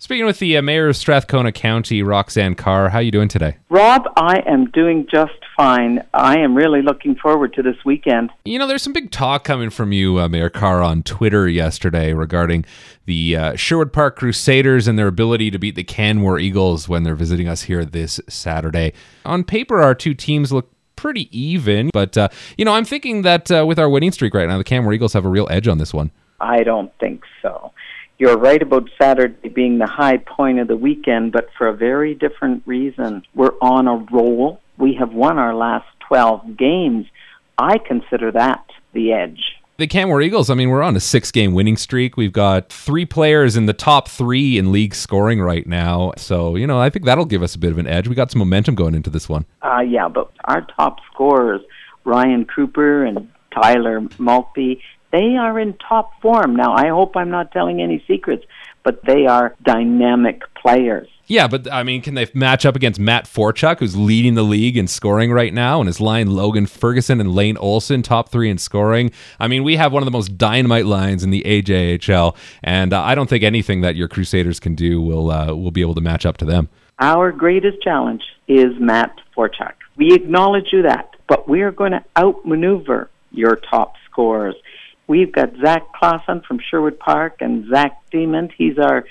Speaking with the Mayor of Strathcona County, Roxanne Carr, how are you doing today? Rob, I am doing just fine. I am really looking forward to this weekend. You know, there's some big talk coming from you, Mayor Carr, on Twitter yesterday regarding the Sherwood Park Crusaders and their ability to beat the Canmore Eagles when they're visiting us here this Saturday. On paper, our two teams look pretty even, but, I'm thinking that with our winning streak right now, the Canmore Eagles have a real edge on this one. I don't think so. You're right about Saturday being the high point of the weekend, but for a very different reason. We're on a roll. We have won our last 12 games. I consider that the edge. The Canmore Eagles, we're on a 6-game winning streak. We've got 3 players in the top 3 in league scoring right now. So, I think that'll give us a bit of an edge. We got some momentum going into this one. Yeah, but our top scorers, Ryan Cooper and Tyler Maltby, they are in top form. Now, I hope I'm not telling any secrets, but they are dynamic players. Yeah, but, can they match up against Matt Forchuk, who's leading the league in scoring right now, and his line Logan Ferguson and Lane Olson, top 3 in scoring? We have one of the most dynamite lines in the AJHL, and I don't think anything that your Crusaders can do will be able to match up to them. Our greatest challenge is Matt Forchuk. We acknowledge you that, but we are going to outmaneuver your top scorers. We've got Zach Clausen from Sherwood Park and Zach Demont. He's our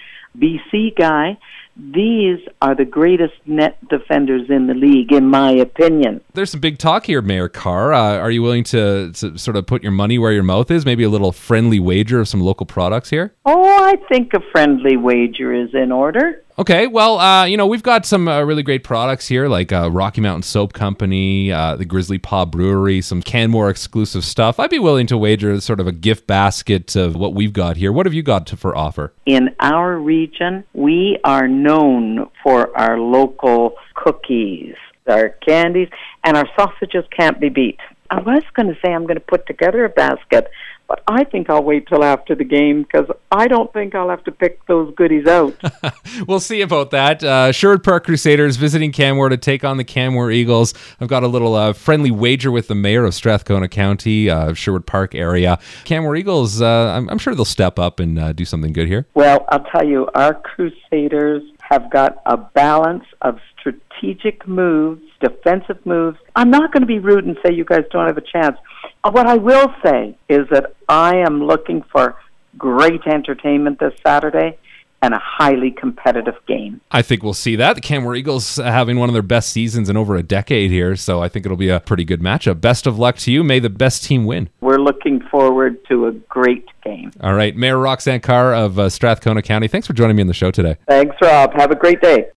BC guy. These are the greatest net defenders in the league, in my opinion. There's some big talk here, Mayor Carr. Are you willing to sort of put your money where your mouth is? Maybe a little friendly wager of some local products here? Oh, I think a friendly wager is in order. Okay, well, we've got some really great products here, like Rocky Mountain Soap Company, the Grizzly Paw Brewery, some Canmore exclusive stuff. I'd be willing to wager sort of a gift basket of what we've got here. What have you got for offer? In our region, we are known for our local cookies, our candies, and our sausages can't be beat. I was going to say I'm going to put together a basket, but I think I'll wait till after the game because I don't think I'll have to pick those goodies out. We'll see about that. Sherwood Park Crusaders visiting Canmore to take on the Canmore Eagles. I've got a little friendly wager with the mayor of Strathcona County, Sherwood Park area. Canmore Eagles, I'm sure they'll step up and do something good here. Well, I'll tell you, our Crusaders have got a balance of strategic moves, defensive moves. I'm not going to be rude and say you guys don't have a chance. What I will say is that I am looking for great entertainment this Saturday and a highly competitive game. I think we'll see that. The Canmore Eagles having one of their best seasons in over a decade here, so I think it'll be a pretty good matchup. Best of luck to you. May the best team win. We're looking forward to a great game. All right. Mayor Roxanne Carr of Strathcona County, thanks for joining me on the show today. Thanks, Rob. Have a great day.